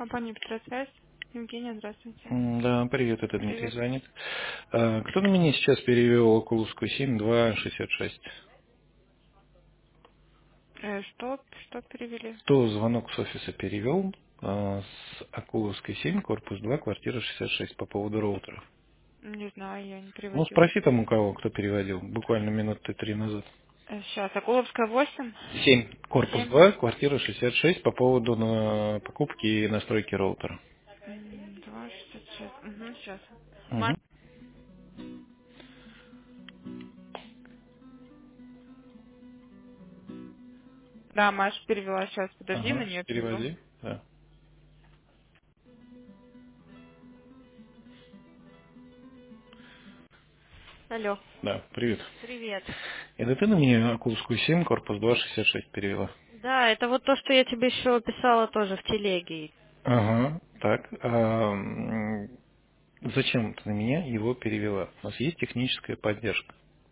Компания «Петросвязь». Евгения, здравствуйте. Да, привет, это Дмитрий Привет. звонит. Кто на меня сейчас перевел Окуловскую 7266? Что перевели? Кто звонок с офиса перевел с Окуловской 7, корпус 2, квартира 66 по поводу роутера? Не знаю, я не Ну, переводила. спроси там у кого, кто переводил, буквально минуты 3 назад. Сейчас, Акуловская 8. 7, корпус 7. 2, квартира 66 по поводу покупки и настройки роутера. 266. Угу, сейчас. Угу. Да, Маша перевела. Сейчас, подожди, на Ага, нее переведу. переводи. Да. Алло. Да, привет. Привет. Это ты на меня Окуловскую 7, корпус 2, 66 перевела? Да, это вот то, что я тебе еще писала тоже в телеге. Ага, так. Зачем ты на меня его перевела? У нас есть техническая поддержка.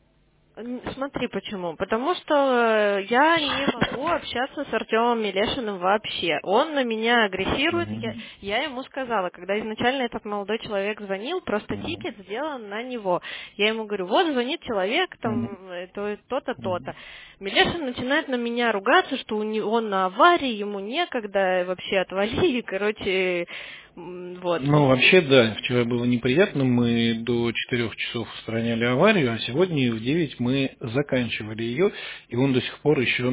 Смотри почему. Потому что я не могу общаться с Артемом Мелешиным вообще. Он на меня агрессирует. Я, Мгм. я ему сказала, когда изначально этот молодой человек звонил, просто Мгм. тикет сделан на него. Я ему говорю, вот звонит человек, там, Мгм. то-то, то-то. Мгм. Мелешин начинает на меня ругаться, что он на аварии, ему некогда, вообще отвали, короче, вот. Ну, вообще, да, вчера было неприятно, мы до 4 часов устраняли аварию, а сегодня в 9 мы заканчивали ее, и он до сих пор еще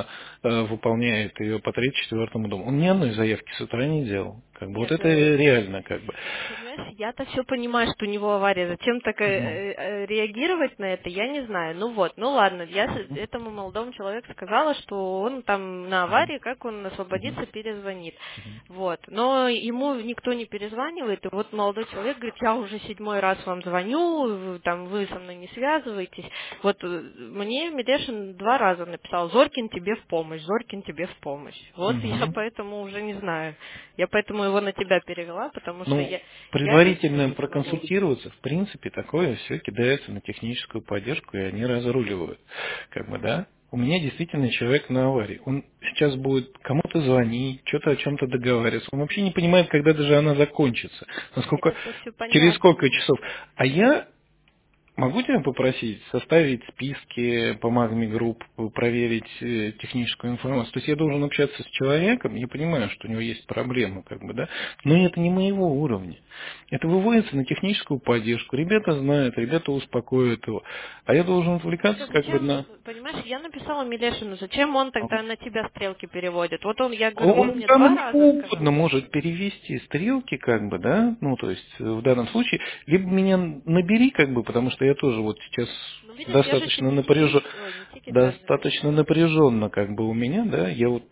выполняет ее по 34-му дому. Он ни одной заявки с утра не делал. Как бы, вот Нет, это реально, как бы. понимаешь, я-то все понимаю, что у него авария. Зачем так Ну, реагировать на это, я не знаю. Ну вот, ну ладно, я этому молодому человеку сказала, что он там на аварии, как он мгм. освободится, перезвонит. Вот. Но ему никто не перезванивает, и вот молодой человек говорит, я уже 7-й раз вам звоню, там вы со мной не связываетесь. Вот мне Медешин 2 раза написал, Зоркин тебе в помощь, Зоркин тебе в помощь. Вот я Мгм. поэтому уже не знаю. Я поэтому его на тебя перевела, потому что Ну, я без него предварительно не смогу. проконсультироваться, в принципе, такое все кидается на техническую поддержку, и они разруливают. Как бы, да? У меня действительно человек на аварии. Он сейчас будет кому-то звонить, что-то о чем-то договариваться. Он вообще не понимает, когда даже она закончится. Насколько, Это все через понятно. сколько часов. А я могу тебя попросить составить списки по магме групп, проверить техническую информацию? То есть я должен общаться с человеком, я понимаю, что у него есть проблемы, как бы, да, но это не моего уровня. Это выводится на техническую поддержку. Ребята знают, ребята успокоят его. А я должен Так отвлекаться а как бы зачем, на... понимаешь, я написала Милешину, зачем он тогда на тебя стрелки переводит? Вот он, я говорю, он Он мне два там раза угодно сказал. может перевести стрелки, как бы, да, ну, то есть, в данном случае, либо меня набери, как бы, потому что я тоже вот сейчас Ну, видишь, я же достаточно тебе тикет, напряжен, ой, не тикет, а достаточно напряженно, как бы, у меня, да, я вот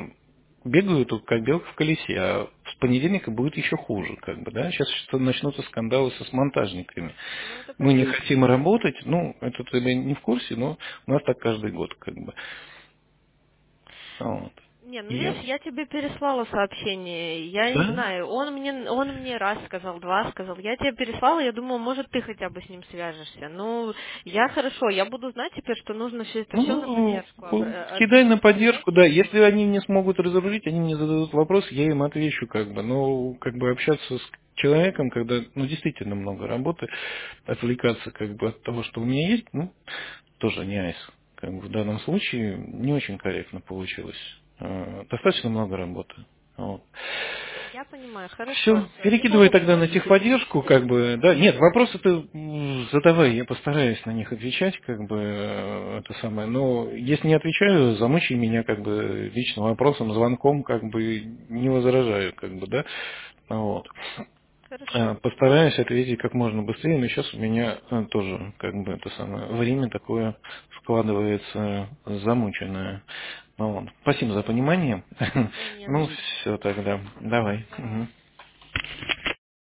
бегаю тут, как белка в колесе, а с понедельника будет еще хуже, как бы, да, сейчас начнутся скандалы со монтажниками. ну это Мы не понятно. хотим работать, ну, это ты не в курсе, но у нас так каждый год, как бы, вот. Не, ну И, видишь, я тебе переслала сообщение. Я не да, знаю, он мне раз сказал, 2 сказал. Я тебе переслала, я думала, может, ты хотя бы с ним свяжешься. Ну, я хорошо, я буду знать теперь, что нужно все это все на ну, поддержку кидай на отправлять поддержку, да. и Если все. они не смогут разоружить, они мне зададут вопрос, я им отвечу, как бы. Но, как бы, общаться с человеком, когда, ну, действительно много работы, отвлекаться, как бы, от того, что у меня есть, ну, тоже не айс. Как бы, в данном случае не очень корректно получилось. Достаточно много работы. Вот. Я понимаю, хорошо, Все, все. Если перекидывай будут тогда на вопросы, техподдержку, как бы, да. Нет, вопросы ты задавай, я постараюсь на них отвечать, как бы, это самое. Но если не отвечаю, замучай меня, как бы, лично вопросом, звонком, как бы, не возражаю, как бы, да. Вот. хорошо. Постараюсь ответить как можно быстрее, но сейчас у меня тоже, как бы, это самое, время такое складывается замученное. Ну, вот. Спасибо за понимание. Да не за Ну, что. все тогда. Давай. Давай. Мгм.